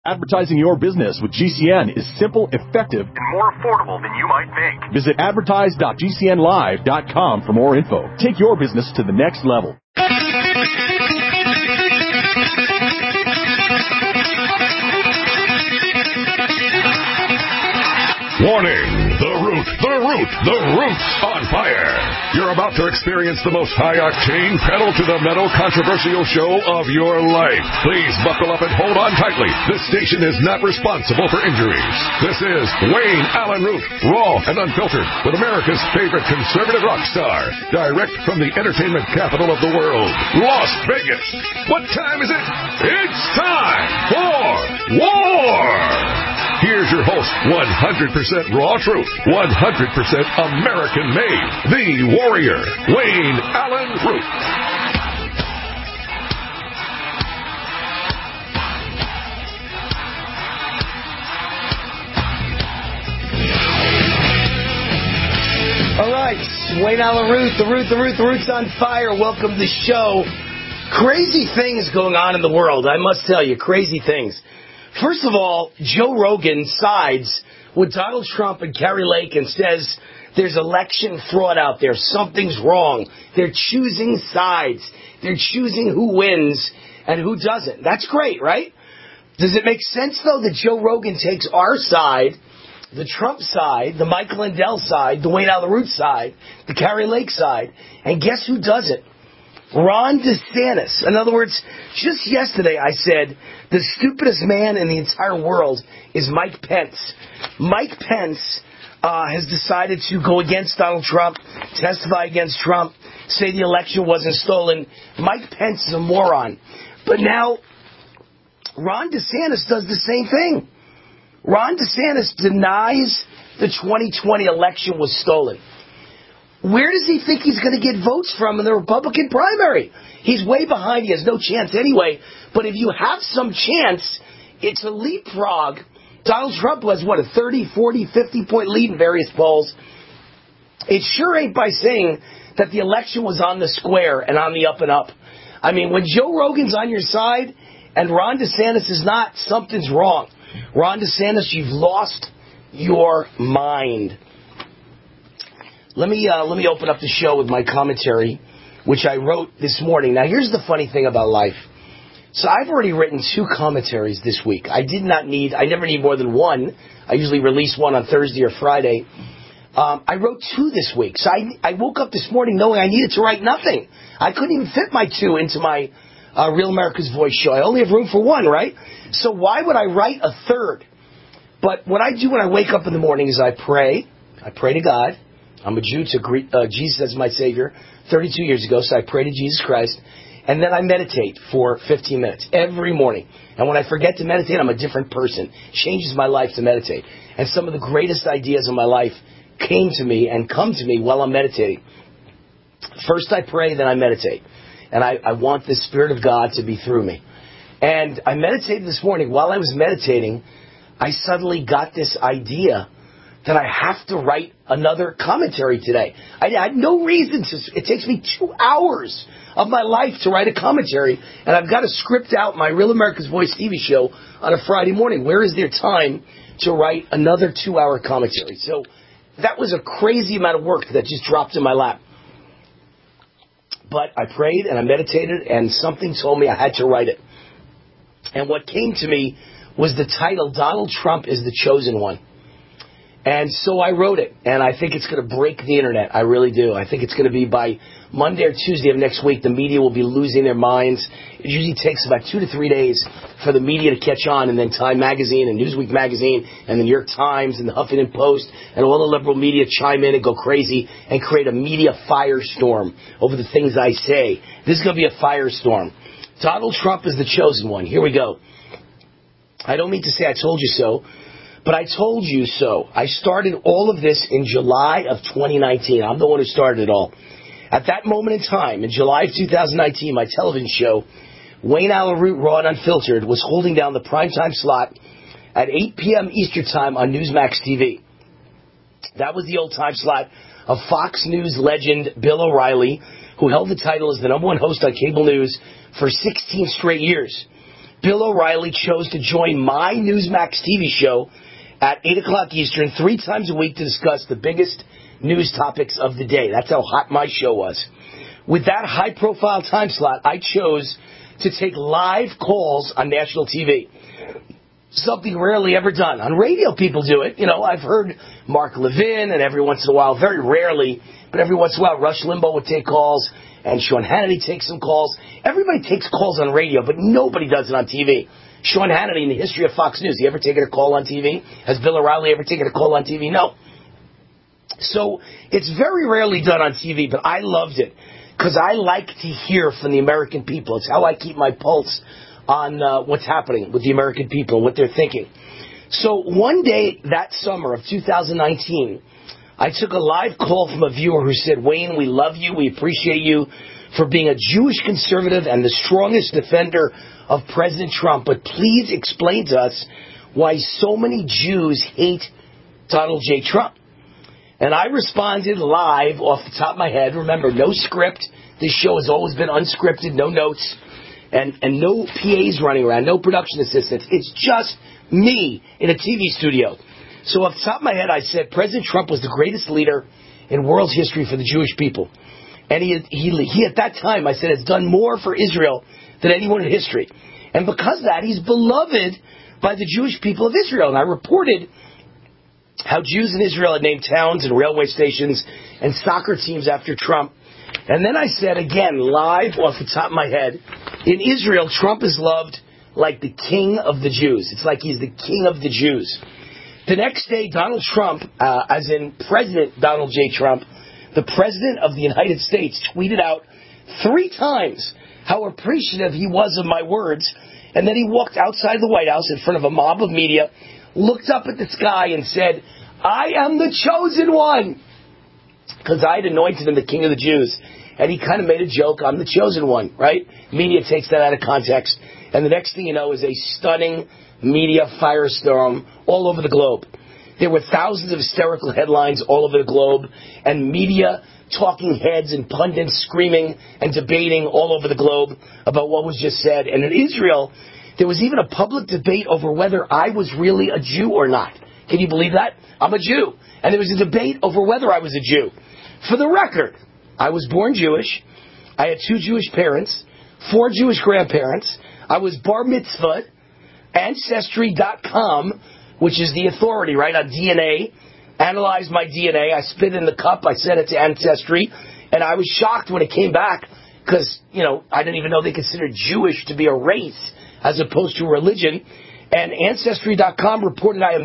Advertising your business with GCN is simple, effective, and more affordable than you might think. Visit advertise.gcnlive.com for more info. Take your business to the next level. Warning! The root's on fire! You're about to experience the most high-octane, pedal-to-the-metal controversial show of your life. Please buckle up and hold on tightly. This station is not responsible for injuries. This is Wayne Allyn Root, raw and unfiltered, with America's favorite conservative rock star. Direct from the entertainment capital of the world, Las Vegas. What time is it? It's time for war! Here's your host, 100% raw truth, 100% American-made, the warrior, Wayne Allyn Root. All right, Wayne Allyn Root, the root's on fire. Welcome to the show. Crazy things going on in the world, I must tell you, crazy things. First of all, Joe Rogan sides with Donald Trump and Kari Lake and says there's election fraud out there. Something's wrong. They're choosing sides. They're choosing who wins and who doesn't. That's great, right? Does it make sense, though, that Joe Rogan takes our side, the Trump side, the Mike Lindell side, the Wayne Allyn Root side, the Kari Lake side, and guess who doesn't? Ron DeSantis. In other words, just yesterday I said the stupidest man in the entire world is Mike Pence. Mike Pence has decided to go against Donald Trump, testify against Trump, say the election wasn't stolen. Mike Pence is a moron. But now Ron DeSantis does the same thing. Ron DeSantis denies the 2020 election was stolen. Where does he think he's going to get votes from in the Republican primary? He's way behind. He has no chance anyway. But if you have some chance, it's a leapfrog. Donald Trump has, a 30, 40, 50-point lead in various polls. It sure ain't by saying that the election was on the square and on the up and up. I mean, when Joe Rogan's on your side and Ron DeSantis is not, something's wrong. Ron DeSantis, you've lost your mind. Let me open up the show with my commentary, which I wrote this morning. Now, here's the funny thing about life. So I've already written 2 commentaries this week. I never need more than one. I usually release one on Thursday or Friday. I wrote 2 this week. So I woke up this morning knowing I needed to write nothing. I couldn't even fit my 2 into my Real America's Voice show. I only have room for 1, right? So why would I write a 3rd? But what I do when I wake up in the morning is I pray. I pray to God. I'm a Jew to greet Jesus as my Savior 32 years ago, so I pray to Jesus Christ. And then I meditate for 15 minutes every morning. And when I forget to meditate, I'm a different person. It changes my life to meditate. And some of the greatest ideas in my life came to me and come to me while I'm meditating. First I pray, then I meditate. And I want the Spirit of God to be through me. And I meditated this morning. While I was meditating, I suddenly got this idea that I have to write another commentary today. I had no reason to. It takes me 2 hours of my life to write a commentary, and I've got to script out my Real America's Voice TV show on a Friday morning. Where is there time to write another 2-hour commentary? So that was a crazy amount of work that just dropped in my lap. But I prayed and I meditated, and something told me I had to write it. And what came to me was the title, Donald Trump is the Chosen One. And so I wrote it, and I think it's going to break the internet. I really do. I think it's going to be by Monday or Tuesday of next week, the media will be losing their minds. It usually takes about 2 to 3 days for the media to catch on, and then Time Magazine and Newsweek Magazine and the New York Times and the Huffington Post and all the liberal media chime in and go crazy and create a media firestorm over the things I say. This is going to be a firestorm. Donald Trump is the chosen one. Here we go. I don't mean to say I told you so, but I told you so. I started all of this in July of 2019. I'm the one who started it all. At that moment in time, in July of 2019, my television show, Wayne Allyn Root, Raw and Unfiltered, was holding down the primetime slot at 8 p.m. Eastern Time on Newsmax TV. That was the old time slot of Fox News legend Bill O'Reilly, who held the title as the #1 host on cable news for 16 straight years. Bill O'Reilly chose to join my Newsmax TV show at 8 o'clock Eastern 3 times a week to discuss the biggest news topics of the day. That's how hot my show was. With that high-profile time slot, I chose to take live calls on national TV. Something rarely ever done. On radio, people do it. You know, I've heard Mark Levin, and every once in a while, very rarely, but every once in a while, Rush Limbaugh would take calls, and Sean Hannity takes some calls. Everybody takes calls on radio, but nobody does it on TV. Sean Hannity, in the history of Fox News, he ever taken a call on TV? Has Bill O'Reilly ever taken a call on TV? No. So it's very rarely done on TV, but I loved it because I like to hear from the American people. It's how I keep my pulse on what's happening with the American people, what they're thinking. So one day that summer of 2019, I took a live call from a viewer who said, Wayne, we love you. We appreciate you for being a Jewish conservative and the strongest defender of President Trump. But please explain to us why so many Jews hate Donald J. Trump. And I responded live off the top of my head. Remember, no script. This show has always been unscripted, no notes, and no PAs running around, no production assistants. It's just me in a TV studio. So off the top of my head, I said President Trump was the greatest leader in world history for the Jewish people. And he at that time, I said, has done more for Israel than anyone in history. And because of that, he's beloved by the Jewish people of Israel. And I reported how Jews in Israel had named towns and railway stations and soccer teams after Trump. And then I said again, live off the top of my head, in Israel, Trump is loved like the king of the Jews. It's like he's the king of the Jews. The next day, Donald Trump, as in President Donald J. Trump, the President of the United States, tweeted out 3 times how appreciative he was of my words. And then he walked outside the White House in front of a mob of media, looked up at the sky and said, I am the chosen one. Because I had anointed him the king of the Jews. And he kind of made a joke, I'm the chosen one, right? Media takes that out of context. And the next thing you know is a stunning media firestorm all over the globe. There were thousands of hysterical headlines all over the globe. And media talking heads and pundits screaming and debating all over the globe about what was just said. And in Israel, there was even a public debate over whether I was really a Jew or not. Can you believe that? I'm a Jew. And there was a debate over whether I was a Jew. For the record, I was born Jewish. I had 2 Jewish parents, 4 Jewish grandparents. I was bar mitzvahed. Ancestry.com, which is the authority, right, on DNA, analyzed my DNA. I spit it in the cup. I sent it to Ancestry. And I was shocked when it came back because, you know, I didn't even know they considered Jewish to be a race as opposed to a religion. And Ancestry.com reported I am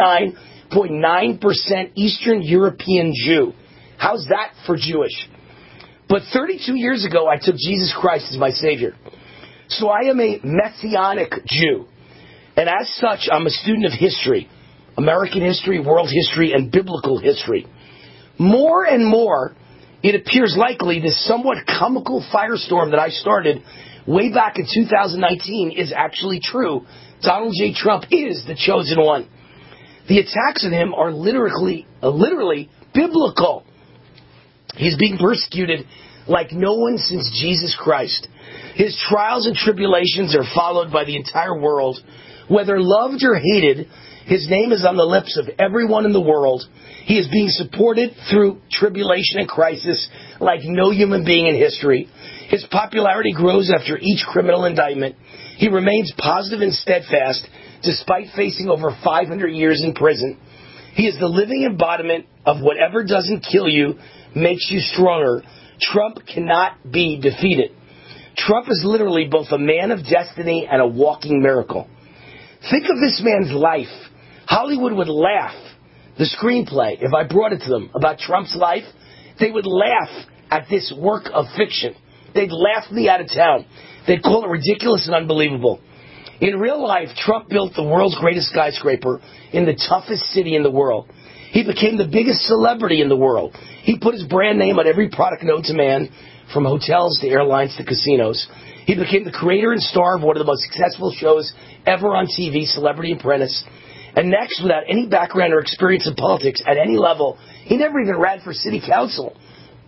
99.9% Eastern European Jew. How's that for Jewish? But 32 years ago, I took Jesus Christ as my Savior. So I am a Messianic Jew. And as such, I'm a student of history, American history, world history, and biblical history. More and more, it appears likely this somewhat comical firestorm that I started way back in 2019 is actually true. Donald J. Trump is the chosen one. The attacks on him are literally biblical. He's being persecuted like no one since Jesus Christ. His trials and tribulations are followed by the entire world. Whether loved or hated, his name is on the lips of everyone in the world. He is being supported through tribulation and crisis like no human being in history. His popularity grows after each criminal indictment. He remains positive and steadfast despite facing over 500 years in prison. He is the living embodiment of whatever doesn't kill you makes you stronger. Trump cannot be defeated. Trump is literally both a man of destiny and a walking miracle. Think of this man's life. Hollywood would laugh. The screenplay, if I brought it to them about Trump's life, they would laugh at this work of fiction. They'd laugh me out of town. They'd call it ridiculous and unbelievable. In real life, Trump built the world's greatest skyscraper in the toughest city in the world. He became the biggest celebrity in the world. He put his brand name on every product known to man, from hotels to airlines to casinos. He became the creator and star of one of the most successful shows ever on TV, Celebrity Apprentice. And next, without any background or experience in politics at any level, he never even ran for city council.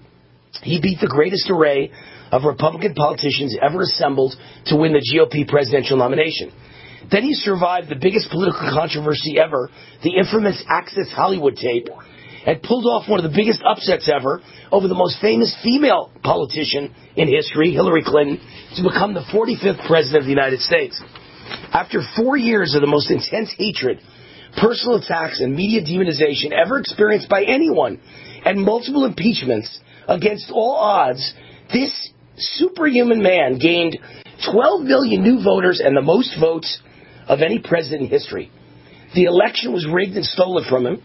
He beat the greatest array of Republican politicians ever assembled to win the GOP presidential nomination. Then he survived the biggest political controversy ever, the infamous Access Hollywood tape, and pulled off one of the biggest upsets ever over the most famous female politician in history, Hillary Clinton, to become the 45th president of the United States. After 4 years of the most intense hatred, personal attacks, and media demonization ever experienced by anyone, and multiple impeachments against all odds, this superhuman man gained 12 million new voters and the most votes of any president in history. The election was rigged and stolen from him.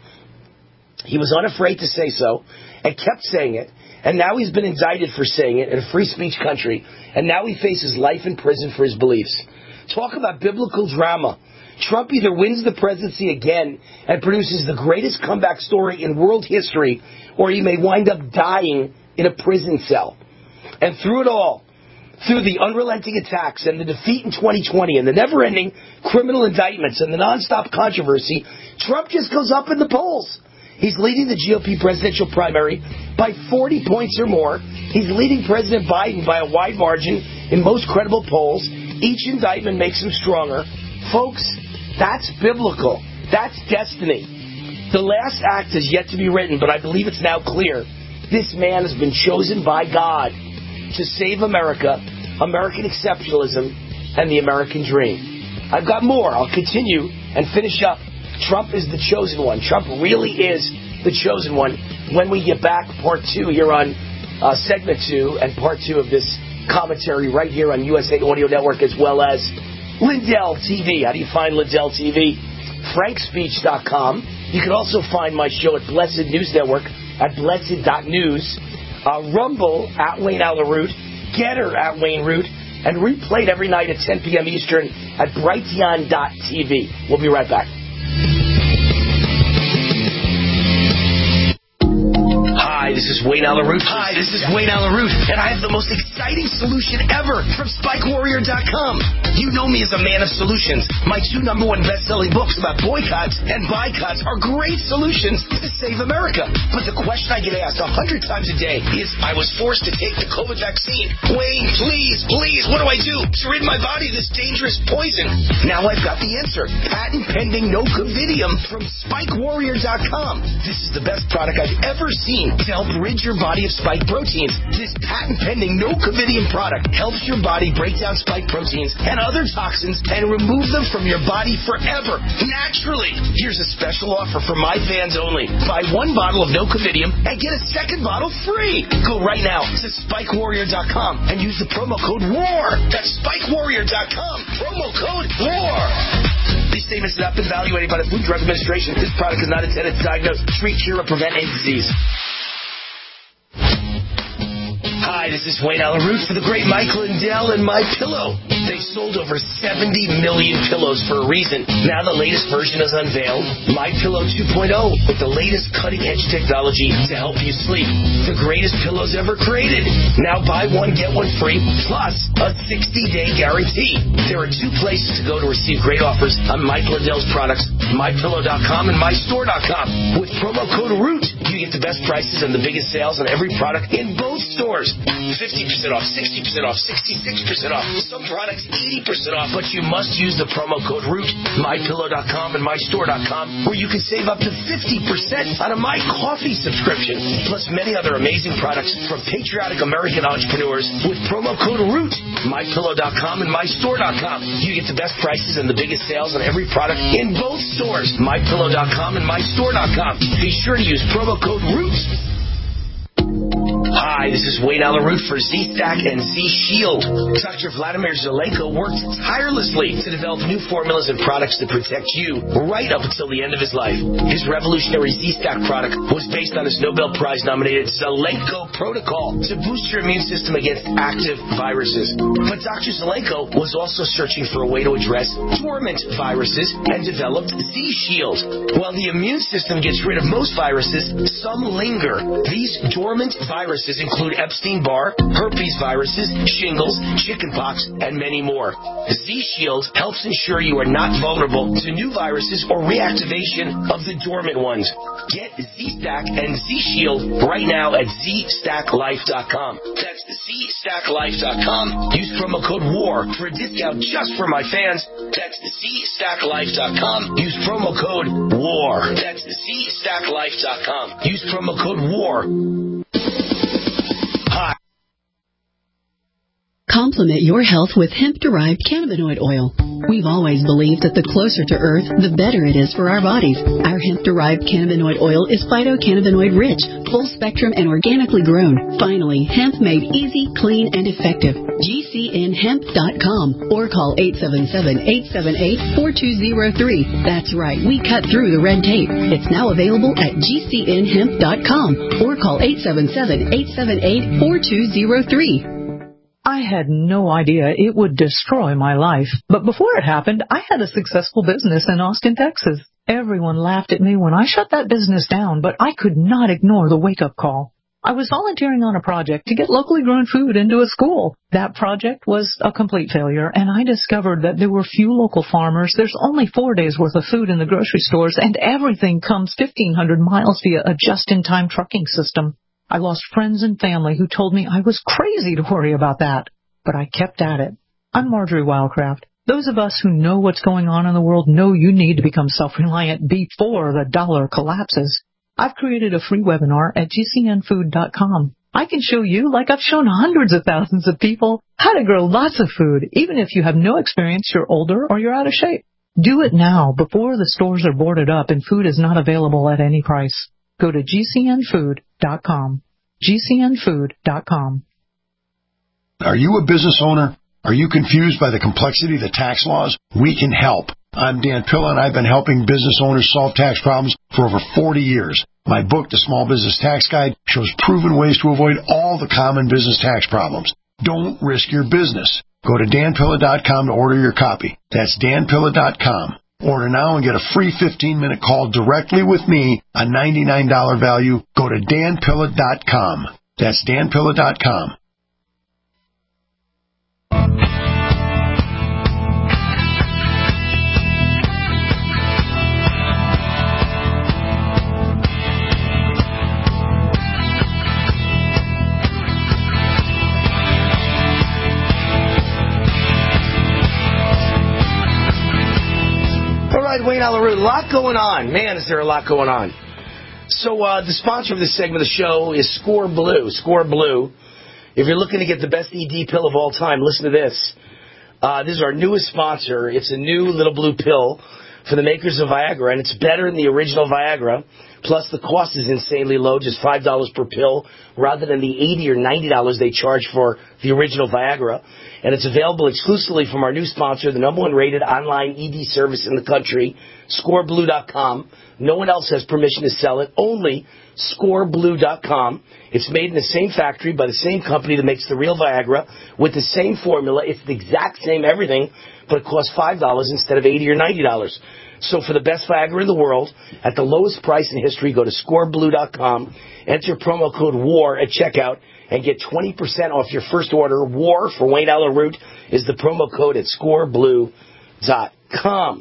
He was unafraid to say so and kept saying it. And now he's been indicted for saying it in a free speech country. And now he faces life in prison for his beliefs. Talk about biblical drama. Trump either wins the presidency again and produces the greatest comeback story in world history, or he may wind up dying in a prison cell. And through it all, through the unrelenting attacks and the defeat in 2020 and the never-ending criminal indictments and the nonstop controversy, Trump just goes up in the polls. He's leading the GOP presidential primary by 40 points or more. He's leading President Biden by a wide margin in most credible polls. Each indictment makes him stronger. Folks, that's biblical. That's destiny. The last act is yet to be written, but I believe it's now clear. This man has been chosen by God to save America, American exceptionalism, and the American dream. I've got more. I'll continue and finish up. Trump is the chosen one. Trump really is the chosen one. When we get back, part 2 here on segment 2 and part 2 of this commentary right here on USA Audio Network, as well as Lindell TV. How do you find Lindell TV? FrankSpeech.com. You can also find my show at Blessed News Network at blessed.news. Rumble at Wayne Alaroot, Getter at Wayne Root, and replayed every night at 10 p.m. Eastern at Brighteon.tv. We'll be right back. Hi, this is Wayne Alaroot. And I have the most exciting solution ever from SpikeWarrior.com. You know me as a man of solutions. My 2 #1 best-selling books about boycotts and boycotts are great solutions to save America. But the question I get asked 100 times a day is, I was forced to take the COVID vaccine. Wayne, please, what do I do to rid my body of this dangerous poison? Now I've got the answer. Patent-pending Nocovidium from SpikeWarrior.com. This is the best product I've ever seen to help rid your body of spike proteins. This patent-pending Nocovidium product helps your body break down spike proteins and other toxins and remove them from your body forever, naturally. Here's a special offer for my fans only. Buy 1 bottle of Nocovidium and get a 2nd bottle free. Go right now to SpikeWarrior.com and use the promo code WAR. That's SpikeWarrior.com. Promo code WAR. These statements have not been evaluated by the Food and Drug Administration. This product is not intended to diagnose, treat, cure, or prevent any disease. Hi, this is Wayne Alaroot for the great Mike Lindell and MyPillow. They've sold over 70 million pillows for a reason. Now the latest version is unveiled, MyPillow 2.0, with the latest cutting-edge technology to help you sleep. The greatest pillows ever created. Now buy 1, get 1 free, plus a 60-day guarantee. There are 2 places to go to receive great offers on Mike Lindell's products, MyPillow.com and MyStore.com. With promo code ROOT, you get the best prices and the biggest sales on every product in both stores. 50% off, 60% off, 66% off. Some products 80% off, but you must use the promo code ROOT, MyPillow.com and MyStore.com, where you can save up to 50% on a My Coffee subscription, plus many other amazing products from patriotic American entrepreneurs with promo code ROOT, MyPillow.com and MyStore.com. You get the best prices and the biggest sales on every product in both stores, MyPillow.com and MyStore.com. Be sure to use promo code ROOT. Hi, this is Wayne Alaroot for Z-Stack and Z-Shield. Dr. Vladimir Zelenko worked tirelessly to develop new formulas and products to protect you right up until the end of his life. His revolutionary Z-Stack product was based on his Nobel Prize-nominated Zelenko protocol to boost your immune system against active viruses. But Dr. Zelenko was also searching for a way to address dormant viruses and developed Z-Shield. While the immune system gets rid of most viruses, some linger. These dormant viruses include Epstein-Barr, herpes viruses, shingles, chickenpox, and many more. Z-Shield helps ensure you are not vulnerable to new viruses or reactivation of the dormant ones. Get Z-Stack and Z-Shield right now at ZStackLife.com. That's ZStackLife.com. Use promo code WAR for a discount just for my fans. That's ZStackLife.com. Use promo code WAR. That's ZStackLife.com. Use promo code WAR. Hi. Complement your health with hemp-derived cannabinoid oil. We've always believed that the closer to Earth, the better it is for our bodies. Our hemp-derived cannabinoid oil is phytocannabinoid-rich, full-spectrum, and organically grown. Finally, hemp made easy, clean, and effective. GCNHemp.com or call 877-878-4203. That's right, we cut through the red tape. It's now available at GCNHemp.com or call 877-878-4203. I had no idea it would destroy my life. But before it happened, I had a successful business in Austin, Texas. Everyone laughed at me when I shut that business down, but I could not ignore the wake-up call. I was volunteering on a project to get locally grown food into a school. That project was a complete failure, and I discovered that there were few local farmers. There's only 4 days' worth of food in the grocery stores, and everything comes 1,500 miles via a just-in-time trucking system. I lost friends and family who told me I was crazy to worry about that. But I kept at it. I'm Marjorie Wildcraft. Those of us who know what's going on in the world know you need to become self-reliant before the dollar collapses. I've created a free webinar at GCNfood.com. I can show you, like I've shown hundreds of thousands of people, how to grow lots of food, even if you have no experience, you're older, or you're out of shape. Do it now before the stores are boarded up and food is not available at any price. Go to GCNfood.com. GCNfood.com. Are you a business owner? Are you confused by the complexity of the tax laws? We can help. I'm Dan Pilla, and I've been helping business owners solve tax problems for over 40 years. My book, The Small Business Tax Guide, shows proven ways to avoid all the common business tax problems. Don't risk your business. Go to danpilla.com to order your copy. That's danpilla.com. Order now and get a free 15-minute call directly with me, a $99 value. Go to danpilla.com. That's danpilla.com. Wayne Allyn Root, a lot going on. Man, is there a lot going on. So the sponsor of this segment of the show is Score Blue. Score Blue. If you're looking to get the best ED pill of all time, listen to this. This is our newest sponsor. It's a new little blue pill for the makers of Viagra, and it's better than the original Viagra. Plus, the cost is insanely low, just $5 per pill, rather than the $80 or $90 they charge for the original Viagra. And it's available exclusively from our new sponsor, the #1 rated online ED service in the country, ScoreBlue.com. No one else has permission to sell it, only ScoreBlue.com. It's made in the same factory by the same company that makes the real Viagra, with the same formula. It's the exact same everything, but it costs $5 instead of $80 or $90. So for the best Viagra in the world, at the lowest price in history, go to ScoreBlue.com, enter promo code WAR at checkout, and get 20% off your first order. WAR for Wayne Allyn Root is the promo code at ScoreBlue.com.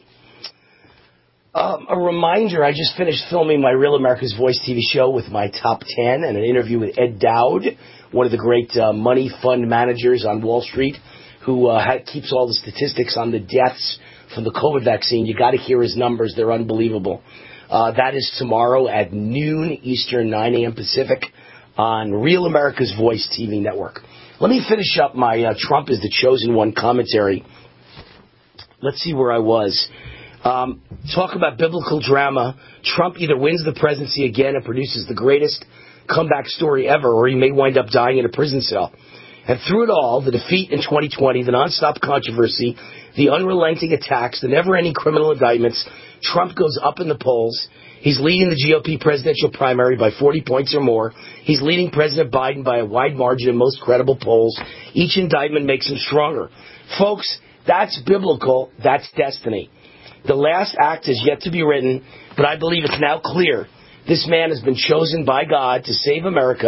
A reminder, I just finished filming my Real America's Voice TV show with my top 10 and an interview with Ed Dowd, one of the great money fund managers on Wall Street, who keeps all the statistics on the deaths from the COVID vaccine. You got to hear his numbers. They're unbelievable. That is tomorrow at noon Eastern, 9 a.m. Pacific on Real America's Voice TV network. Let me finish up my Trump is the Chosen One commentary. Let's see where I was. Talk about biblical drama. Trump either wins the presidency again and produces the greatest comeback story ever, or he may wind up dying in a prison cell. And through it all, the defeat in 2020, the nonstop controversy, the unrelenting attacks, the never-ending criminal indictments, Trump goes up in the polls. He's leading the GOP presidential primary by 40 points or more. He's leading President Biden by a wide margin in most credible polls. Each indictment makes him stronger. Folks, that's biblical. That's destiny. The last act is yet to be written, but I believe it's now clear. This man has been chosen by God to save America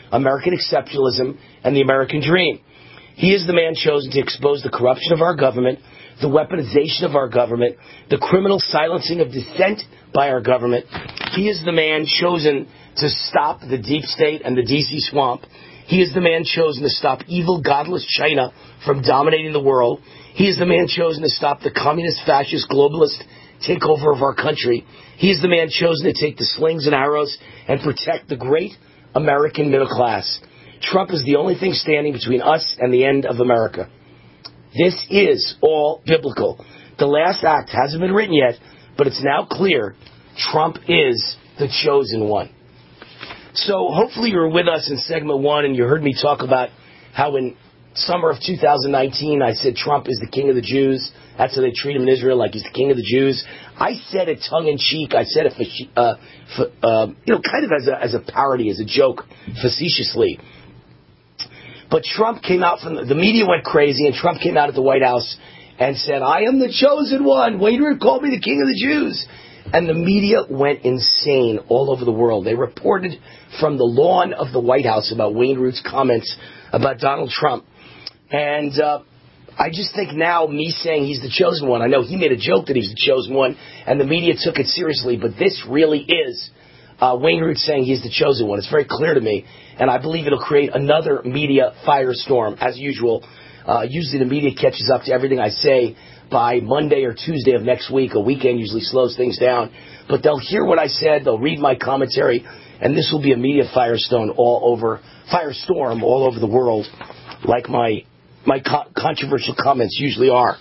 American exceptionalism and the American dream. He is the man chosen to expose the corruption of our government, the weaponization of our government, the criminal silencing of dissent by our government. He is the man chosen to stop the deep state and the D.C. swamp. He is the man chosen to stop evil, godless China from dominating the world. He is the man chosen to stop the communist, fascist, globalist takeover of our country. He is the man chosen to take the slings and arrows and protect the great American middle class. Trump is the only thing standing between us and the end of America. This is all biblical. The last act hasn't been written yet, but it's now clear Trump is the chosen one. So hopefully you were with us in segment 1 and you heard me talk about how in summer of 2019 I said Trump is the king of the Jews. That's how they treat him in Israel, like he's the king of the Jews. I said it tongue-in-cheek. I said it, kind of as a parody, as a joke, facetiously. But Trump came out from the media went crazy, and Trump came out at the White House and said, "I am the chosen one. Wayne Root called me the king of the Jews." And the media went insane all over the world. They reported from the lawn of the White House about Wayne Root's comments about Donald Trump. And I just think now, me saying he's the chosen one, I know he made a joke that he's the chosen one, and the media took it seriously, but this really is Wayne Root saying he's the chosen one. It's very clear to me, and I believe it'll create another media firestorm, as usual. Usually the media catches up to everything I say by Monday or Tuesday of next week. A weekend usually slows things down. But they'll hear what I said, they'll read my commentary, and this will be a media firestorm all over the world, like my controversial comments usually are.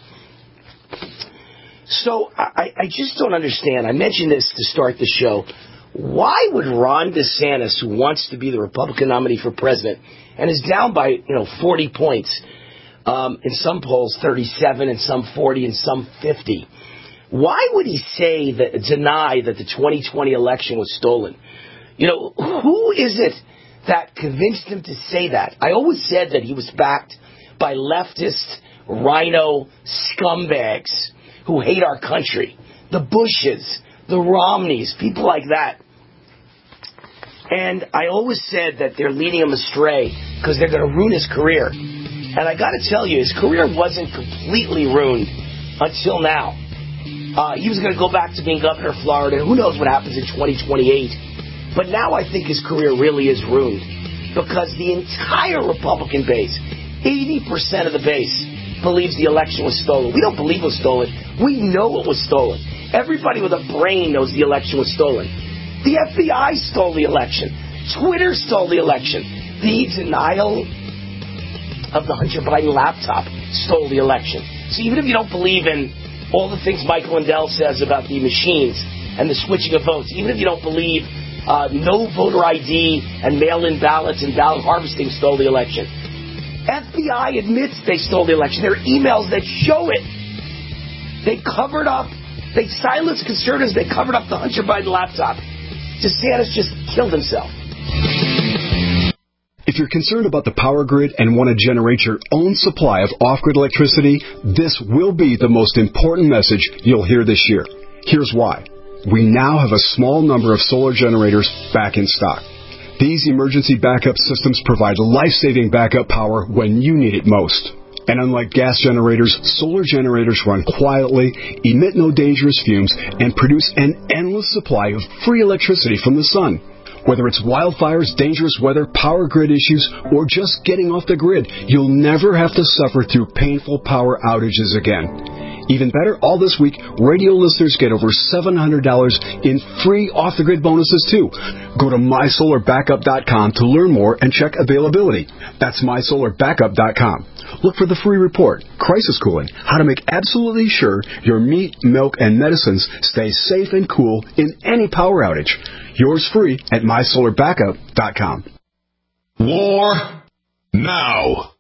So I just don't understand. I mentioned this to start the show. Why would Ron DeSantis, who wants to be the Republican nominee for president and is down by 40 points, in some polls 37, in some 40, in some 50, why would he deny that the 2020 election was stolen? Who is it that convinced him to say that? I always said that he was backed by leftist, rhino scumbags who hate our country. The Bushes, the Romneys, people like that. And I always said that they're leading him astray because they're going to ruin his career. And I got to tell you, his career wasn't completely ruined until now. He was going to go back to being governor of Florida. Who knows what happens in 2028. But now I think his career really is ruined because the entire Republican base, 80% of the base, believes the election was stolen. We don't believe it was stolen. We know it was stolen. Everybody with a brain knows the election was stolen. The FBI stole the election. Twitter stole the election. The denial of the Hunter Biden laptop stole the election. So even if you don't believe in all the things Michael Lindell says about the machines and the switching of votes, even if you don't believe no voter ID and mail-in ballots and ballot harvesting stole the election, FBI admits they stole the election. There are emails that show it. They covered up. They silenced conservatives. They covered up the Hunter Biden laptop. DeSantis just killed himself. If you're concerned about the power grid and want to generate your own supply of off-grid electricity, this will be the most important message you'll hear this year. Here's why. We now have a small number of solar generators back in stock. These emergency backup systems provide life-saving backup power when you need it most. And unlike gas generators, solar generators run quietly, emit no dangerous fumes, and produce an endless supply of free electricity from the sun. Whether it's wildfires, dangerous weather, power grid issues, or just getting off the grid, you'll never have to suffer through painful power outages again. Even better, all this week, radio listeners get over $700 in free off-the-grid bonuses, too. Go to MySolarBackup.com to learn more and check availability. That's MySolarBackup.com. Look for the free report, Crisis Cooling, how to make absolutely sure your meat, milk, and medicines stay safe and cool in any power outage. Yours free at MySolarBackup.com. War now.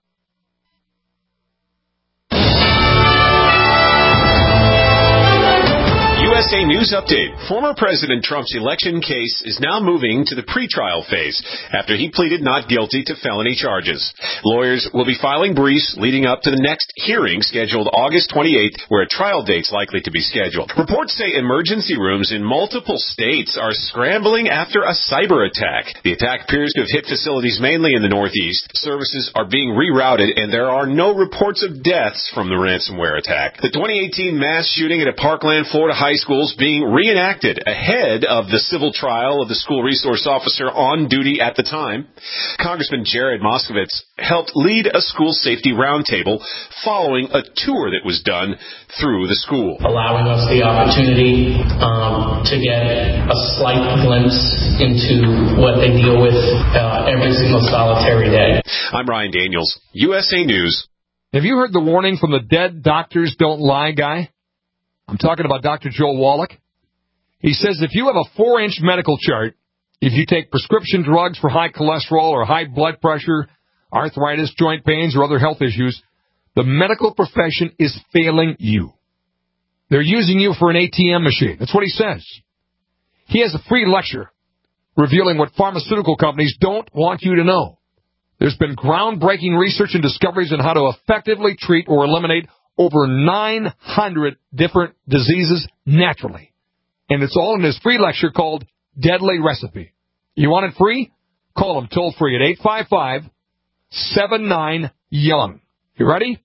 USA News Update. Former President Trump's election case is now moving to the pretrial phase after he pleaded not guilty to felony charges. Lawyers will be filing briefs leading up to the next hearing scheduled August 28th, where a trial date's likely to be scheduled. Reports say emergency rooms in multiple states are scrambling after a cyber attack. The attack appears to have hit facilities mainly in the Northeast. Services are being rerouted, and there are no reports of deaths from the ransomware attack. The 2018 mass shooting at a Parkland, Florida high school is being reenacted ahead of the civil trial of the school resource officer on duty at the time. Congressman Jared Moskowitz helped lead a school safety roundtable following a tour that was done through the school, allowing us the opportunity to get a slight glimpse into what they deal with every single solitary day. I'm Ryan Daniels, USA News. Have you heard the warning from the Dead Doctors Don't Lie guy? I'm talking about Dr. Joel Wallach. He says if you have a 4-inch medical chart, if you take prescription drugs for high cholesterol or high blood pressure, arthritis, joint pains, or other health issues, the medical profession is failing you. They're using you for an ATM machine. That's what he says. He has a free lecture revealing what pharmaceutical companies don't want you to know. There's been groundbreaking research and discoveries on how to effectively treat or eliminate over 900 different diseases naturally. And it's all in his free lecture called Deadly Recipe. You want it free? Call him toll-free at 855-79-YOUNG. You ready?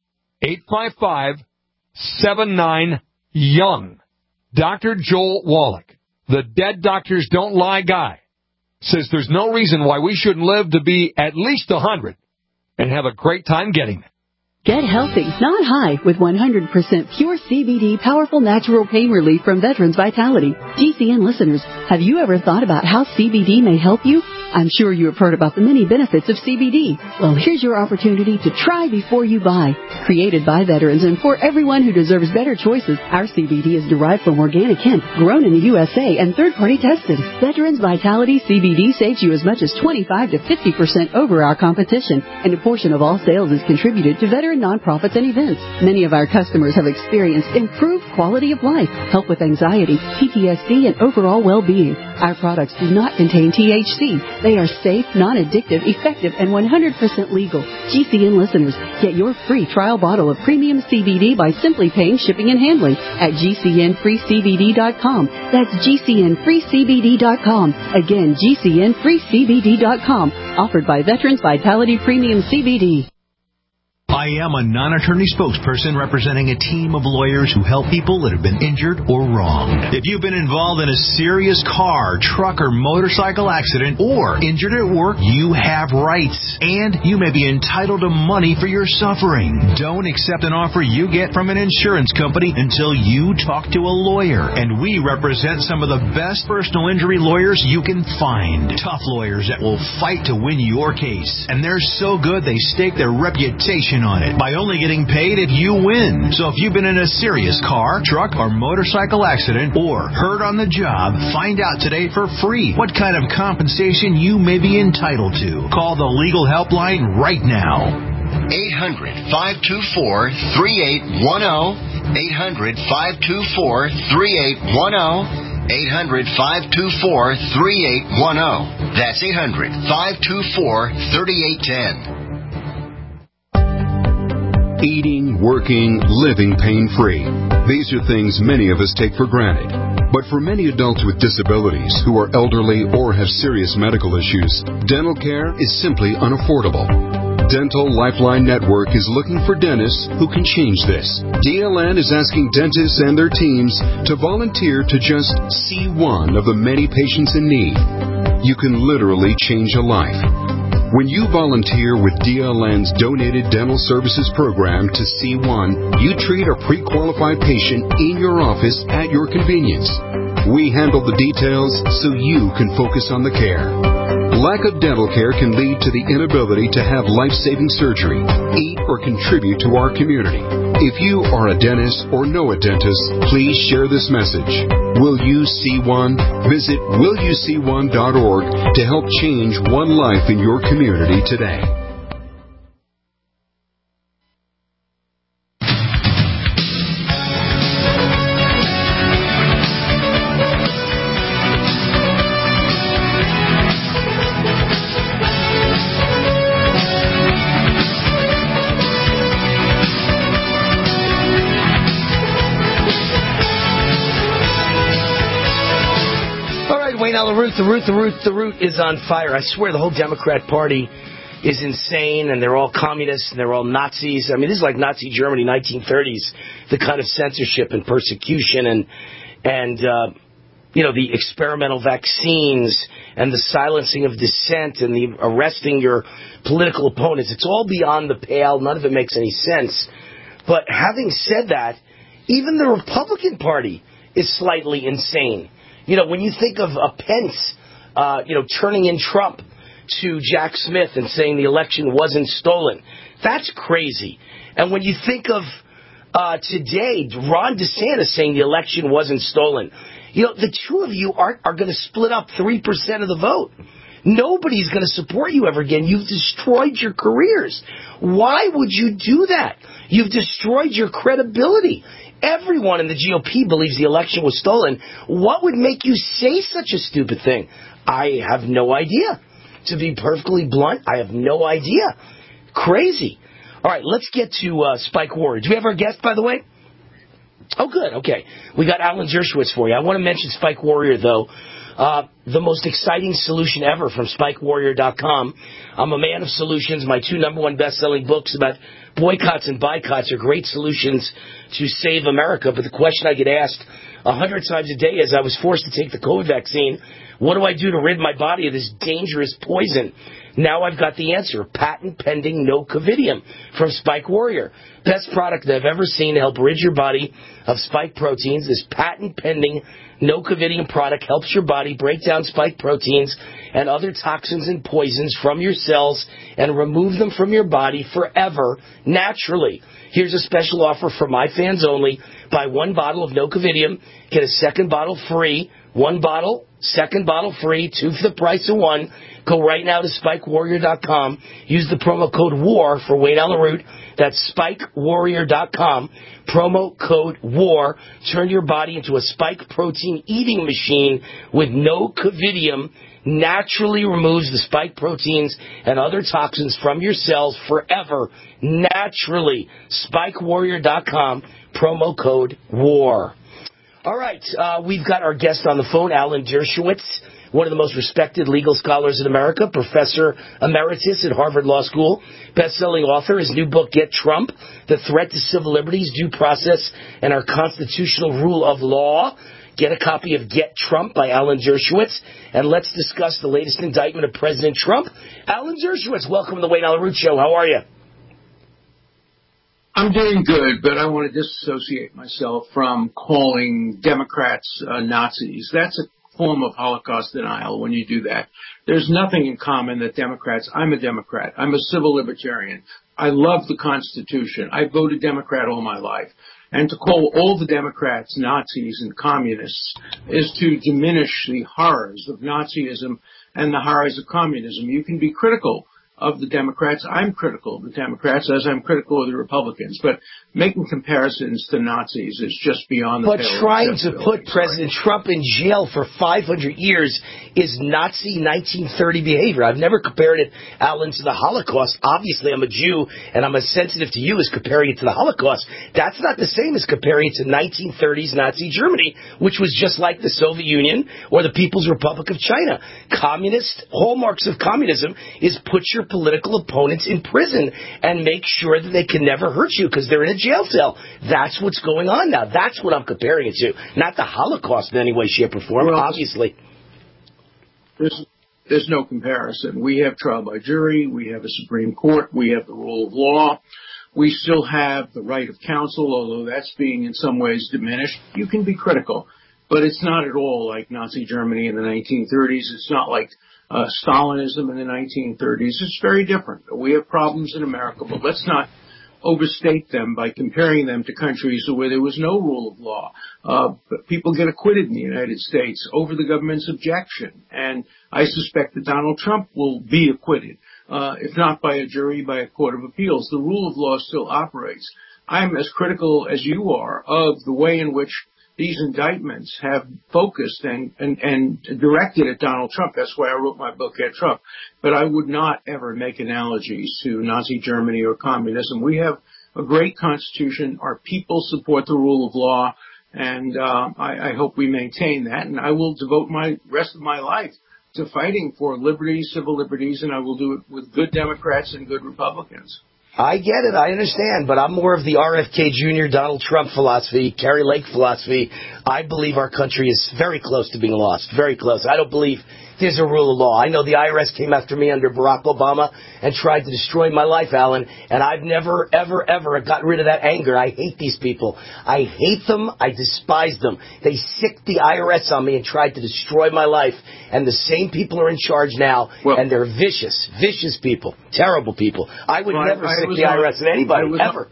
855-79-YOUNG. Dr. Joel Wallach, the Dead Doctors Don't Lie guy, says there's no reason why we shouldn't live to be at least 100 and have a great time getting it. Get healthy, not high, with 100% pure CBD powerful natural pain relief from Veterans Vitality. GCN listeners, have you ever thought about how CBD may help you? I'm sure you have heard about the many benefits of CBD. Well, here's your opportunity to try before you buy. Created by veterans and for everyone who deserves better choices, our CBD is derived from organic hemp, grown in the USA, and third-party tested. Veterans Vitality CBD saves you as much as 25 to 50% over our competition, and a portion of all sales is contributed to veteran nonprofits and events. Many of our customers have experienced improved quality of life, help with anxiety, PTSD, and overall well-being. Our products do not contain THC. They are safe, non-addictive, effective, and 100% legal. GCN listeners, get your free trial bottle of premium CBD by simply paying shipping and handling at GCNFreeCBD.com. That's GCNFreeCBD.com. Again, GCNFreeCBD.com. Offered by Veterans Vitality Premium CBD. I am a non-attorney spokesperson representing a team of lawyers who help people that have been injured or wronged. If you've been involved in a serious car, truck, or motorcycle accident or injured at work, you have rights, and you may be entitled to money for your suffering. Don't accept an offer you get from an insurance company until you talk to a lawyer, and we represent some of the best personal injury lawyers you can find. Tough lawyers that will fight to win your case, and they're so good they stake their reputation on it by only getting paid if you win. So if you've been in a serious car, truck, or motorcycle accident or hurt on the job, find out today for free what kind of compensation you may be entitled to. Call the legal helpline right now. 800-524-3810. 800-524-3810. 800-524-3810. That's 800-524-3810. Eating, working, living pain-free. These are things many of us take for granted. But for many adults with disabilities who are elderly or have serious medical issues, dental care is simply unaffordable. Dental Lifeline Network is looking for dentists who can change this. DLN is asking dentists and their teams to volunteer to just see one of the many patients in need. You can literally change a life. When you volunteer with DLN's Donated Dental Services Program to C1, you treat a pre-qualified patient in your office at your convenience. We handle the details so you can focus on the care. Lack of dental care can lead to the inability to have life-saving surgery, eat, or contribute to our community. If you are a dentist or know a dentist, please share this message. Will you see one? Visit willyouseeone.org to help change one life in your community today. Wayne Allen Root. The Root is on fire. I swear the whole Democrat Party is insane, and they're all communists, and they're all Nazis. I mean, this is like Nazi Germany, 1930s, the kind of censorship and persecution and the experimental vaccines and the silencing of dissent and the arresting your political opponents. It's all beyond the pale. None of it makes any sense. But having said that, even the Republican Party is slightly insane. When you think of Pence, turning in Trump to Jack Smith and saying the election wasn't stolen, that's crazy. And when you think of today, Ron DeSantis saying the election wasn't stolen, the two of you are going to split up 3% of the vote. Nobody's going to support you ever again. You've destroyed your careers. Why would you do that? You've destroyed your credibility. Everyone in the GOP believes the election was stolen. What would make you say such a stupid thing? I have no idea. To be perfectly blunt, I have no idea. Crazy. All right, let's get to Spike Warrior. Do we have our guest, by the way? Oh, good. Okay. We got Alan Dershowitz for you. I want to mention Spike Warrior, though. The most exciting solution ever from SpikeWarrior.com. I'm a man of solutions. My 2 #1 best-selling books about boycotts and boycotts are great solutions to save America. But the question I get asked 100 times a day is, I was forced to take the COVID vaccine. What do I do to rid my body of this dangerous poison? Now I've got the answer. Patent pending Nocovidium from Spike Warrior. Best product that I've ever seen to help rid your body of spike proteins. This patent pending Nocovidium product helps your body break down spike proteins and other toxins and poisons from your cells and remove them from your body forever, naturally. Here's a special offer for my fans only. Buy 1 bottle of Nocovidium, get a 2nd bottle free. 1 bottle, 2nd bottle free, 2 for the price of 1. Go right now to SpikeWarrior.com. Use the promo code WAR for Wayne Allen Root. That's SpikeWarrior.com. Promo code WAR. Turn your body into a spike protein eating machine with Nocovidium. Naturally removes the spike proteins and other toxins from your cells forever. Naturally. SpikeWarrior.com. Promo code WAR. All right, we've got our guest on the phone, Alan Dershowitz, one of the most respected legal scholars in America, Professor Emeritus at Harvard Law School, best-selling author. His new book, Get Trump, The Threat to Civil Liberties, Due Process, and Our Constitutional Rule of Law. Get a copy of Get Trump by Alan Dershowitz, and let's discuss the latest indictment of President Trump. Alan Dershowitz, welcome to the Wayne Allen Root Show. How are you? I'm doing good, but I want to disassociate myself from calling Democrats Nazis. That's a form of Holocaust denial when you do that. There's nothing in common that Democrats, I'm a Democrat. I'm a civil libertarian. I love the Constitution. I voted Democrat all my life. And to call all the Democrats Nazis and communists is to diminish the horrors of Nazism and the horrors of communism. You can be critical of the Democrats. I'm critical of the Democrats as I'm critical of the Republicans. But making comparisons to Nazis is just beyond the pale. But trying to put President Trump in jail for 500 years is Nazi 1930 behavior. I've never compared it, Alan, to the Holocaust. Obviously, I'm a Jew, and I'm as sensitive to you as comparing it to the Holocaust. That's not the same as comparing it to 1930s Nazi Germany, which was just like the Soviet Union or the People's Republic of China. Communist hallmarks of communism is put your political opponents in prison and make sure that they can never hurt you because they're in a jail cell. That's what's going on now. That's what I'm comparing it to. Not the Holocaust in any way, shape, or form, obviously. There's no comparison. We have trial by jury. We have a Supreme Court. We have the rule of law. We still have the right of counsel, although that's being in some ways diminished. You can be critical, but it's not at all like Nazi Germany in the 1930s. It's not like Stalinism in the 1930s. It's very different. We have problems in America, but let's not overstate them by comparing them to countries where there was no rule of law. People get acquitted in the United States over the government's objection, and I suspect that Donald Trump will be acquitted, if not by a jury, by a court of appeals. The rule of law still operates. I'm as critical as you are of the way in which these indictments have focused and directed at Donald Trump. That's why I wrote my book, Get Trump. But I would not ever make analogies to Nazi Germany or communism. We have a great constitution. Our people support the rule of law. And I hope we maintain that. And I will devote my rest of my life to fighting for liberties, civil liberties, and I will do it with good Democrats and good Republicans. I get it. I understand. But I'm more of the RFK Jr., Donald Trump philosophy, Kerry Lake philosophy. I believe our country is very close to being lost. Very close. I don't believe there's a rule of law. I know the IRS came after me under Barack Obama and tried to destroy my life, Alan, and I've never, ever, ever gotten rid of that anger. I hate these people. I hate them. I despise them. They sicked the IRS on me and tried to destroy my life, and the same people are in charge now, and they're vicious, vicious people, terrible people. I would never sick the IRS on anybody, ever.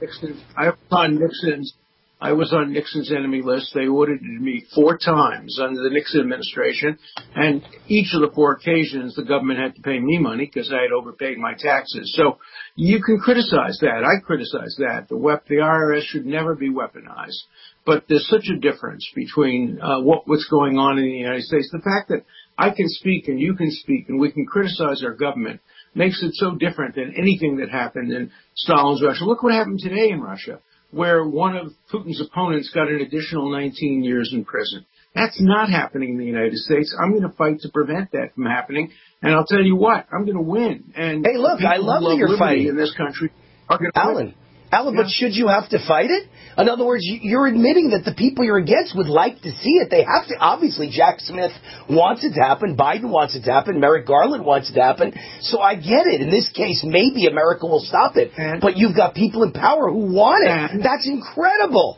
I was on Nixon's enemy list. They audited me 4 times under the Nixon administration, and each of the 4 occasions the government had to pay me money because I had overpaid my taxes. So you can criticize that. I criticize that. The IRS should never be weaponized. But there's such a difference between what's going on in the United States. The fact that I can speak and you can speak and we can criticize our government makes it so different than anything that happened in Stalin's Russia. Look what happened today in Russia, where one of Putin's opponents got an additional 19 years in prison. That's not happening in the United States. I'm going to fight to prevent that from happening. And I'll tell you what, I'm going to win. And hey, look, I love that you're fighting in this country are going to win. Alan, but should you have to fight it? In other words, you're admitting that the people you're against would like to see it. They have to. Obviously, Jack Smith wants it to happen. Biden wants it to happen. Merrick Garland wants it to happen. So I get it. In this case, maybe America will stop it. But you've got people in power who want it. That's incredible.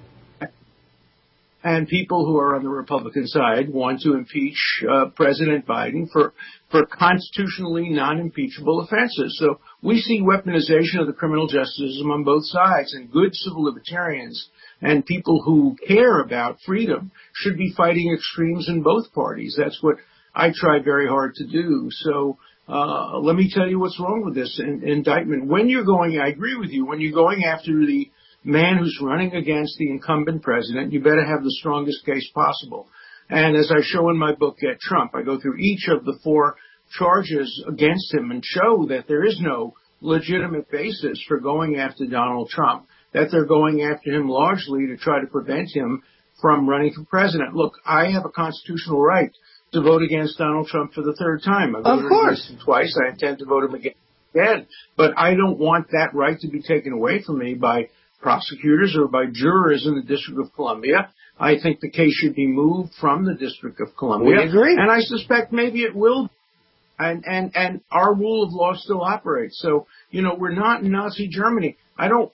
And people who are on the Republican side want to impeach President Biden for constitutionally non-impeachable offenses. So we see weaponization of the criminal justice system on both sides, and good civil libertarians and people who care about freedom should be fighting extremes in both parties. That's what I try very hard to do. So let me tell you what's wrong with this indictment. I agree with you, when you're going after the man who's running against the incumbent president, you better have the strongest case possible. And as I show in my book, Get Trump, I go through each of the 4 charges against him and show that there is no legitimate basis for going after Donald Trump, that they're going after him largely to try to prevent him from running for president. Look, I have a constitutional right to vote against Donald Trump for the 3rd time. I've voted against him twice. I intend to vote him again. But I don't want that right to be taken away from me by prosecutors or by jurors in the District of Columbia. I think the case should be moved from the District of Columbia. We agree. And I suspect maybe it will. And our rule of law still operates. So, we're not in Nazi Germany. I don't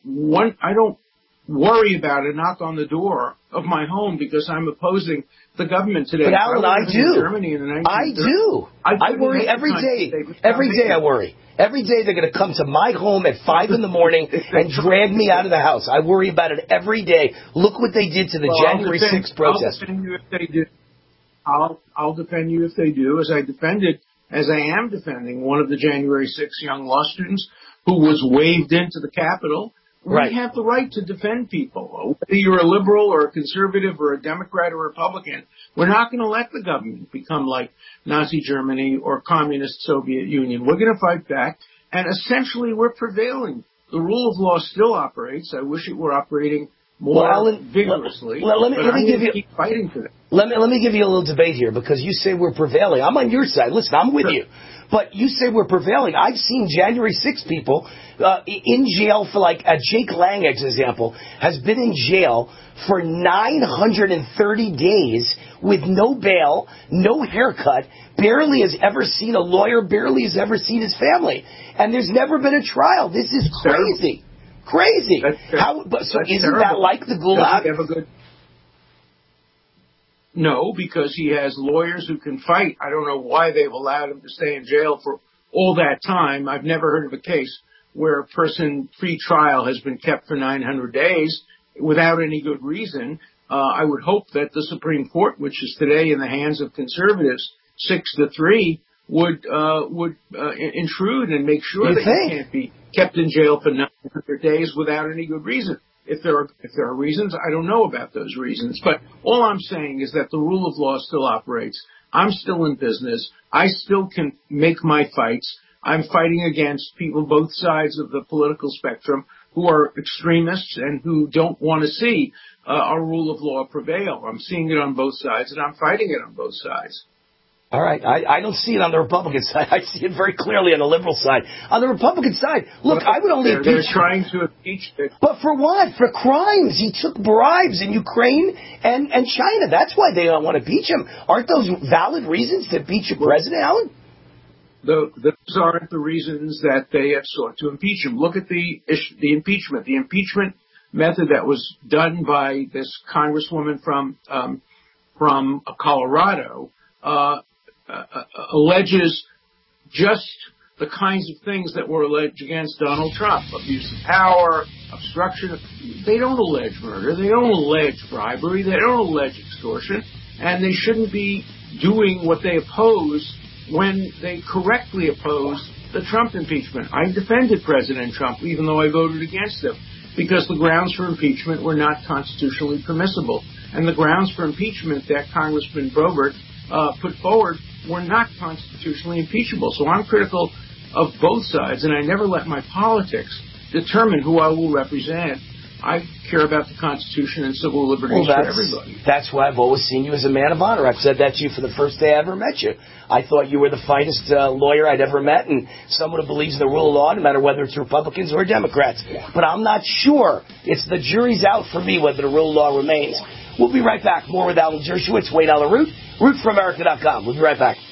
worry about a knock on the door of my home because I'm opposing the government today. But Alan, I do. Germany in the 1930s. I do. I worry every day. Every day I worry. Every day they're going to come to my home at 5 in the morning and drag me out of the house. I worry about it every day. Look what they did to the January 6th protest. I'll defend you if they do. I'll defend you if they do, as I am defending one of the January 6th young law students who was waved into the Capitol. We have the right to defend people. Whether you're a liberal or a conservative or a Democrat or a Republican, we're not going to let the government become like Nazi Germany or communist Soviet Union. We're going to fight back, and essentially we're prevailing. The rule of law still operates. I wish it were operating more vigorously. Let me give you, keep fighting for that. Let me give you a little debate here, because you say we're prevailing. I'm on your side. Listen, I'm with you. But you say we're prevailing. I've seen January 6 people in jail for, like, Jake Lang, as example, has been in jail for 930 days with no bail, no haircut, barely has ever seen a lawyer, barely has ever seen his family. And there's never been a trial. This is crazy. Crazy. So isn't that like the Gulag? No, because he has lawyers who can fight. I don't know why they've allowed him to stay in jail for all that time. I've never heard of a case where a person pre-trial has been kept for 900 days without any good reason. I would hope that the Supreme Court, which is today in the hands of conservatives, 6-3, would intrude and make sure that he can't be kept in jail for 900 days without any good reason. If there are reasons, I don't know about those reasons. But all I'm saying is that the rule of law still operates. I'm still in business. I still can make my fights. I'm fighting against people both sides of the political spectrum who are extremists and who don't want to see our rule of law prevail. I'm seeing it on both sides, and I'm fighting it on both sides. All right. I don't see it on the Republican side. I see it very clearly on the liberal side. On the Republican side, look, I would only They're trying to impeach it. But for what? For crimes. He took bribes in Ukraine and China. That's why they don't want to impeach him. Aren't those valid reasons to impeach a president, Alan? Those aren't the reasons that they have sought to impeach him. Look at the impeachment. The impeachment method that was done by this congresswoman from Colorado alleges just the kinds of things that were alleged against Donald Trump: abuse of power, obstruction. They don't allege murder. They don't allege bribery. They don't allege extortion. And they shouldn't be doing what they oppose when they correctly oppose the Trump impeachment. I defended President Trump, even though I voted against him, because the grounds for impeachment were not constitutionally permissible. And the grounds for impeachment that Congressman Boebert put forward were not constitutionally impeachable. So I'm critical of both sides, and I never let my politics determine who I will represent. I care about the Constitution and civil liberties for everybody. That's why I've always seen you as a man of honor. I've said that to you for the first day I ever met you. I thought you were the finest lawyer I'd ever met, and someone who believes in the rule of law, no matter whether it's Republicans or Democrats. But I'm not sure. The jury's out for me whether the rule of law remains. We'll be right back. More with Alan Dershowitz, Wayne Allyn Root, RootForAmerica.com. We'll be right back.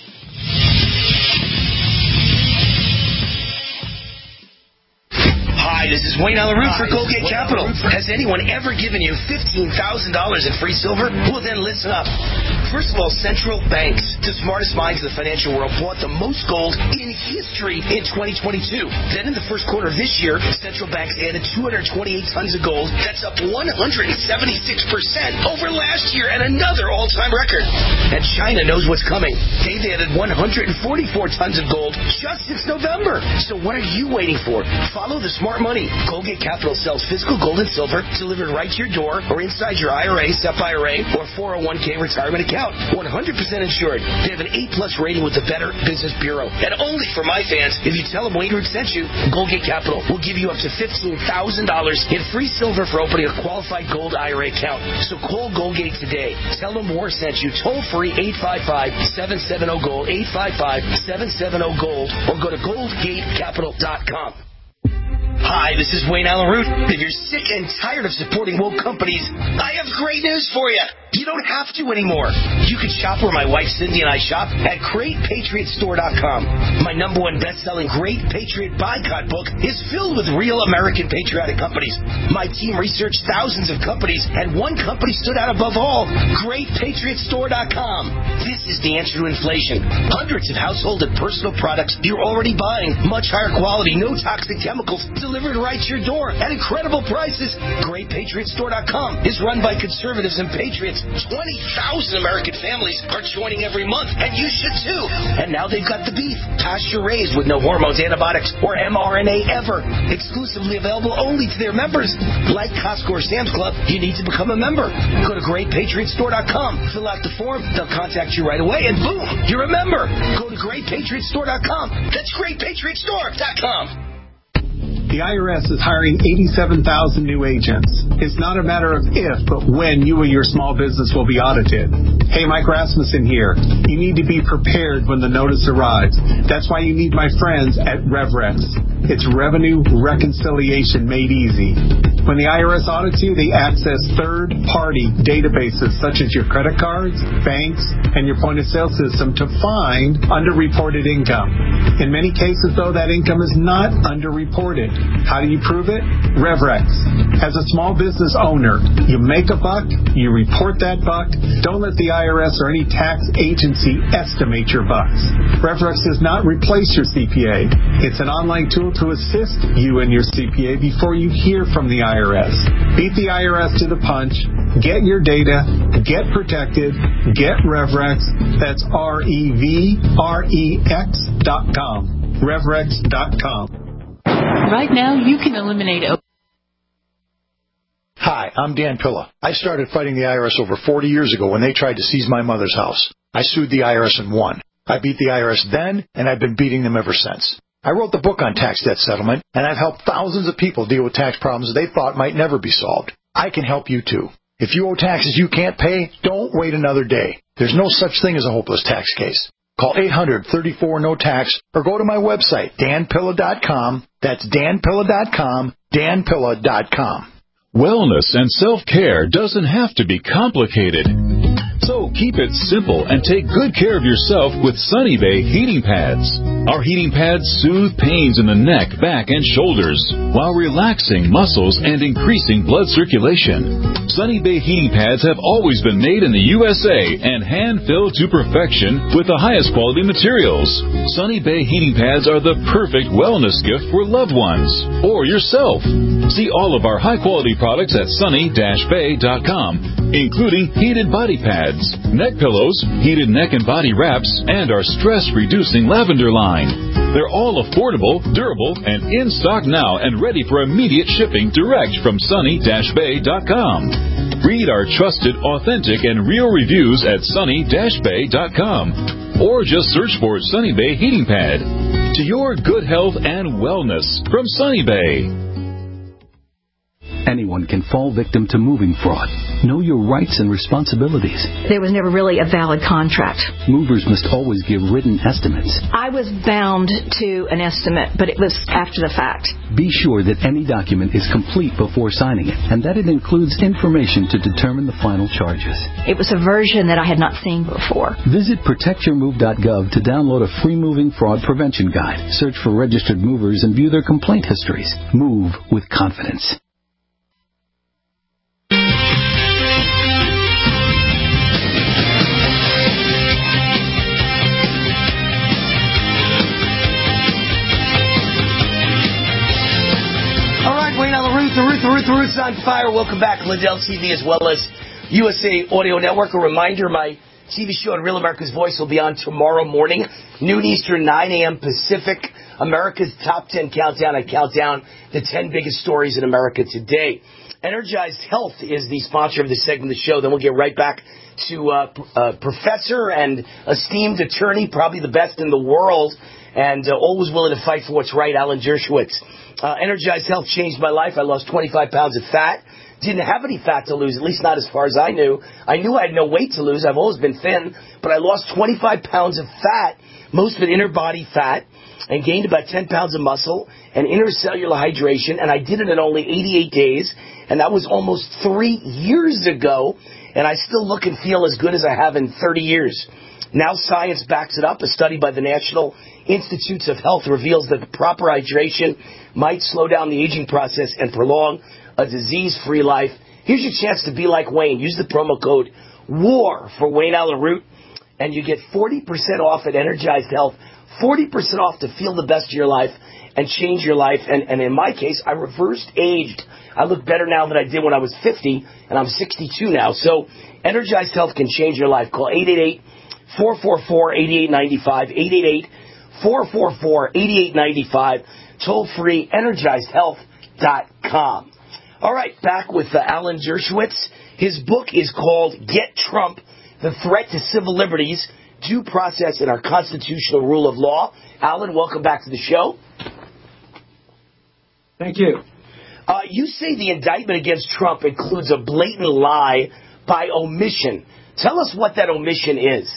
Hi, this is Wayne Allyn Root for Goldgate Capital. Has anyone ever given you $15,000 in free silver? Well, then listen up. First of all, central banks, the smartest minds of the financial world, bought the most gold in history in 2022. Then in the first quarter of this year, central banks added 228 tons of gold. That's up 176% over last year and another all-time record. And China knows what's coming. They've added 144 tons of gold just since November. So what are you waiting for? Follow the smart money. Goldgate Capital sells physical gold and silver delivered right to your door or inside your IRA, SEP IRA, or 401k retirement account. 100% insured. They have an A+ rating with the Better Business Bureau. And only for my fans, if you tell them Wayne Root sent you, Goldgate Capital will give you up to $15,000 in free silver for opening a qualified gold IRA account. So call Goldgate today. Tell them Moore sent you. Toll free 855-770-GOLD, 855-770-GOLD, or go to goldgatecapital.com. Hi, this is Wayne Allyn Root. If you're sick and tired of supporting woke companies, I have great news for you. You don't have to anymore. You can shop where my wife Cindy and I shop at GreatPatriotStore.com. My #1 best-selling Great Patriot Boycott book is filled with real American patriotic companies. My team researched thousands of companies, and one company stood out above all: GreatPatriotStore.com. This is the answer to inflation. Hundreds of household and personal products you're already buying. Much higher quality, no toxic chemicals, delivered right to your door at incredible prices. GreatPatriotStore.com is run by conservatives and patriots. 20,000 American families are joining every month, and you should too. And now they've got the beef, pasture-raised with no hormones, antibiotics, or mRNA ever. Exclusively available only to their members. Like Costco or Sam's Club, you need to become a member. Go to GreatPatriotStore.com, fill out the form, they'll contact you right away, and boom, you're a member. Go to GreatPatriotStore.com. That's GreatPatriotStore.com. The IRS is hiring 87,000 new agents. It's not a matter of if, but when you or your small business will be audited. Hey, Mike Rasmussen here. You need to be prepared when the notice arrives. That's why you need my friends at RevRex. It's revenue reconciliation made easy. When the IRS audits you, they access third-party databases such as your credit cards, banks, and your point-of-sale system to find underreported income. In many cases, though, that income is not underreported. How do you prove it? RevRex. As a small business owner, you make a buck, you report that buck. Don't let the IRS or any tax agency estimate your bucks. RevRex does not replace your CPA. It's an online tool to assist you and your CPA before you hear from the IRS. Beat the IRS to the punch. Get your data. Get protected. Get RevRex. That's RevRex.com. RevRex.com. Right now, you can eliminate... Hi, I'm Dan Pilla. I started fighting the IRS over 40 years ago when they tried to seize my mother's house. I sued the IRS and won. I beat the IRS then, and I've been beating them ever since. I wrote the book on tax debt settlement, and I've helped thousands of people deal with tax problems they thought might never be solved. I can help you too. If you owe taxes you can't pay, don't wait another day. There's no such thing as a hopeless tax case. Call 800-34-NO-TAX or go to my website, danpilla.com. That's danpilla.com, danpilla.com. Wellness and self-care doesn't have to be complicated. So keep it simple and take good care of yourself with Sunny Bay heating pads. Our heating pads soothe pains in the neck, back, and shoulders while relaxing muscles and increasing blood circulation. Sunny Bay heating pads have always been made in the USA and hand-filled to perfection with the highest quality materials. Sunny Bay heating pads are the perfect wellness gift for loved ones or yourself. See all of our high-quality products at sunny-bay.com, including heated body pads, neck pillows, heated neck and body wraps, and our stress-reducing lavender line. They're all affordable, durable, and in stock now and ready for immediate shipping direct from sunny-bay.com. Read our trusted, authentic, and real reviews at sunny-bay.com. Or just search for Sunny Bay Heating Pad. To your good health and wellness from Sunny Bay. Anyone can fall victim to moving fraud. Know your rights and responsibilities. There was never really a valid contract. Movers must always give written estimates. I was bound to an estimate, but it was after the fact. Be sure that any document is complete before signing it, and that it includes information to determine the final charges. It was a version that I had not seen before. Visit protectyourmove.gov to download a free moving fraud prevention guide. Search for registered movers and view their complaint histories. Move with confidence. The Root's on fire. Welcome back, Liddell TV as well as USA Audio Network. A reminder, my TV show on Real America's Voice will be on tomorrow morning, noon Eastern, 9 a.m. Pacific. America's Top 10 Countdown. I count down the 10 biggest stories in America today. Energized Health is the sponsor of this segment of the show. Then we'll get right back to professor and esteemed attorney, probably the best in the world, and always willing to fight for what's right, Alan Dershowitz. Energized Health changed my life. I lost 25 pounds of fat. Didn't have any fat to lose, at least not as far as I knew. I knew I had no weight to lose. I've always been thin, but I lost 25 pounds of fat, most of it inner body fat, and gained about 10 pounds of muscle and intercellular hydration, and I did it in only 88 days, and that was almost 3 years ago, and I still look and feel as good as I have in 30 years. Now science backs it up. A study by the National Institutes of Health reveals that the proper hydration might slow down the aging process and prolong a disease-free life. Here's your chance to be like Wayne. Use the promo code WAR for Wayne Allen Root, and you get 40% off at Energized Health, 40% off to feel the best of your life and change your life. And in my case, I reversed aged. I look better now than I did when I was 50, and I'm 62 now. So Energized Health can change your life. Call 888-444-8895, 888-444-8895, toll free, energizedhealth.com. All right, back with Alan Dershowitz. His book is called Get Trump, The Threat to Civil Liberties, Due Process and Our Constitutional Rule of Law. Alan, welcome back to the show. Thank you. You say the indictment against Trump includes a blatant lie by omission. Tell us what that omission is.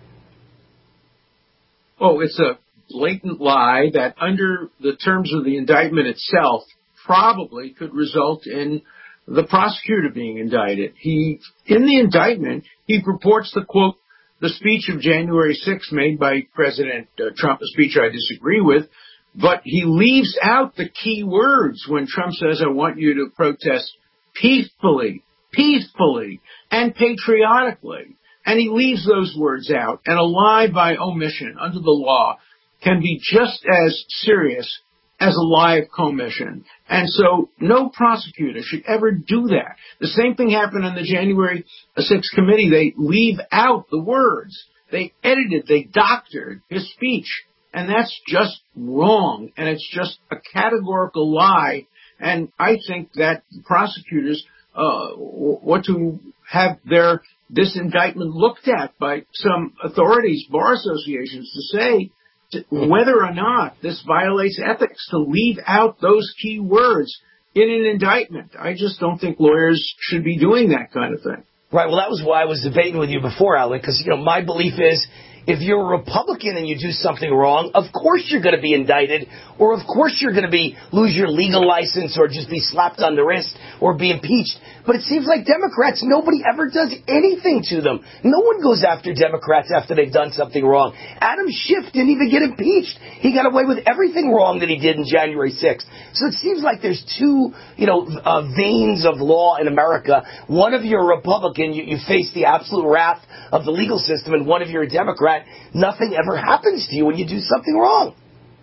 Oh, it's a blatant lie that under the terms of the indictment itself probably could result in the prosecutor being indicted. In the indictment, he purports to quote the speech of January 6th made by President Trump, a speech I disagree with, but he leaves out the key words when Trump says, I want you to protest peacefully, and patriotically. And he leaves those words out. And a lie by omission under the law can be just as serious as a lie of commission. And so no prosecutor should ever do that. The same thing happened in the January 6th committee. They leave out the words. They edited, they doctored his speech. And that's just wrong. And it's just a categorical lie. And I think that prosecutors want to have this indictment looked at by some authorities, bar associations, to say whether or not this violates ethics, to leave out those key words. in an indictment. I just don't think lawyers should be doing that kind of thing. Right. Well, that was why I was debating with you before, Alan, because, my belief is if you're a Republican and you do something wrong, of course you're going to be indicted, or of course you're going to lose your legal license or just be slapped on the wrist or be impeached. But it seems like Democrats, nobody ever does anything to them. No one goes after Democrats after they've done something wrong. Adam Schiff didn't even get impeached. He got away with everything wrong that he did in January 6th. So it seems like there's two, veins of law in America. One of you're a Republican, you face the absolute wrath of the legal system, and one of you're a Democrat. Nothing ever happens to you when you do something wrong.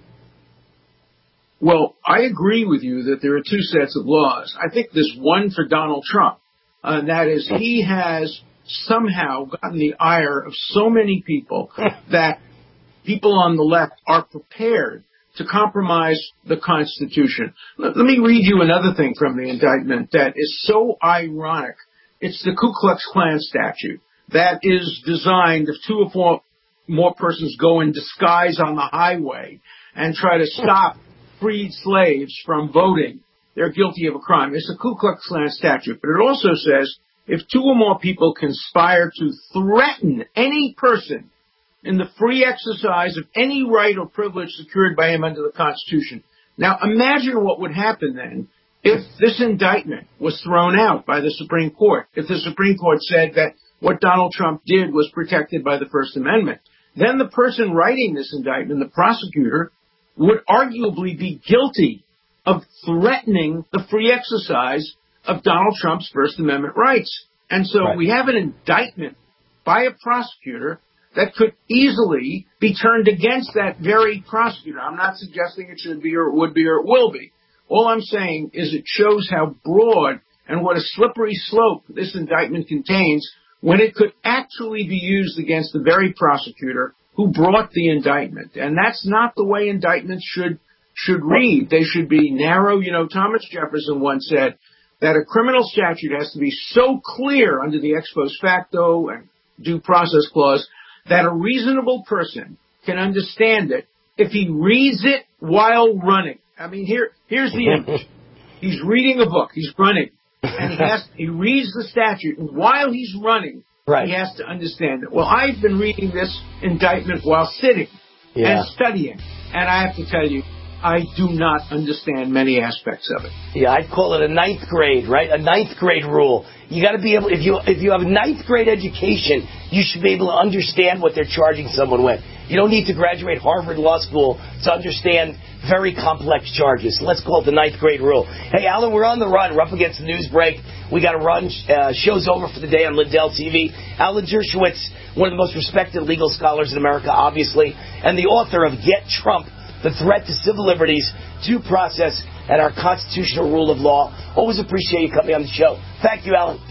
Well, I agree with you that there are two sets of laws. I think there's one for Donald Trump, and that is he has somehow gotten the ire of so many people that people on the left are prepared to compromise the Constitution. Let me read you another thing from the indictment that is so ironic. It's the Ku Klux Klan statute that is designed if 2 or 4 more persons go in disguise on the highway and try to stop freed slaves from voting, they're guilty of a crime. It's a Ku Klux Klan statute, but it also says if 2 or more people conspire to threaten any person in the free exercise of any right or privilege secured by him under the Constitution. Now, imagine what would happen then if this indictment was thrown out by the Supreme Court, if the Supreme Court said that what Donald Trump did was protected by the First Amendment. Then the person writing this indictment, the prosecutor, would arguably be guilty of threatening the free exercise of Donald Trump's First Amendment rights. And so we have an indictment by a prosecutor that could easily be turned against that very prosecutor. I'm not suggesting it should be or it would be or it will be. All I'm saying is it shows how broad and what a slippery slope this indictment contains when it could actually be used against the very prosecutor who brought the indictment. And that's not the way indictments should read. They should be narrow. Thomas Jefferson once said that a criminal statute has to be so clear under the ex post facto and due process clause that a reasonable person can understand it if he reads it while running. I mean, here's the image. He's reading a book. He's running. And he reads the statute. And while he's running, he has to understand it. Well, I've been reading this indictment while sitting and studying. And I have to tell you, I do not understand many aspects of it. Yeah, I'd call it a 9th grade, right? A 9th grade rule. You got to be able, if you have a 9th grade education, you should be able to understand what they're charging someone with. You don't need to graduate Harvard Law School to understand very complex charges. So let's call it the 9th grade rule. Hey, Alan, we're on the run. We're up against the news break. We got to run. Show's over for the day on Lindell TV. Alan Dershowitz, one of the most respected legal scholars in America, obviously, and the author of Get Trump, The Threat to Civil Liberties, Due Process, and Our Constitutional Rule of Law. Always appreciate you coming on the show. Thank you, Alan.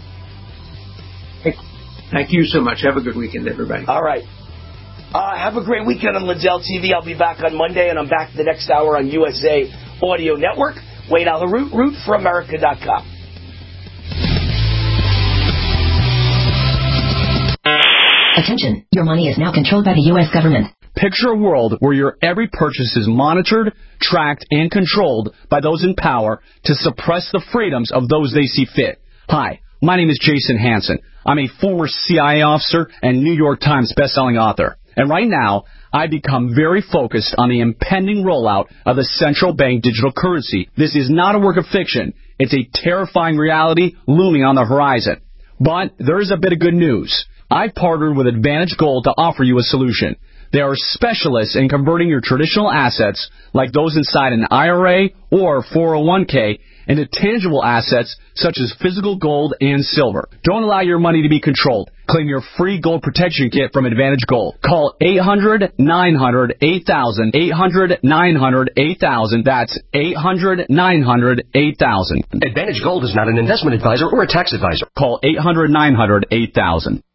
Thank you so much. Have a good weekend, everybody. All right. Have a great weekend on Lindell TV. I'll be back on Monday, and I'm back the next hour on USA Audio Network. Wayne Allyn Root, rootforamerica.com. Attention, your money is now controlled by the U.S. government. Picture a world where your every purchase is monitored, tracked, and controlled by those in power to suppress the freedoms of those they see fit. Hi, my name is Jason Hansen. I'm a former CIA officer and New York Times bestselling author. And right now, I become very focused on the impending rollout of the central bank digital currency. This is not a work of fiction. It's a terrifying reality looming on the horizon. But there is a bit of good news. I've partnered with Advantage Gold to offer you a solution. They are specialists in converting your traditional assets, like those inside an IRA or 401k, into tangible assets such as physical gold and silver. Don't allow your money to be controlled. Claim your free gold protection kit from Advantage Gold. Call 800-900-8000. 800-900-8000. That's 800-900-8000. Advantage Gold is not an investment advisor or a tax advisor. Call 800-900-8000.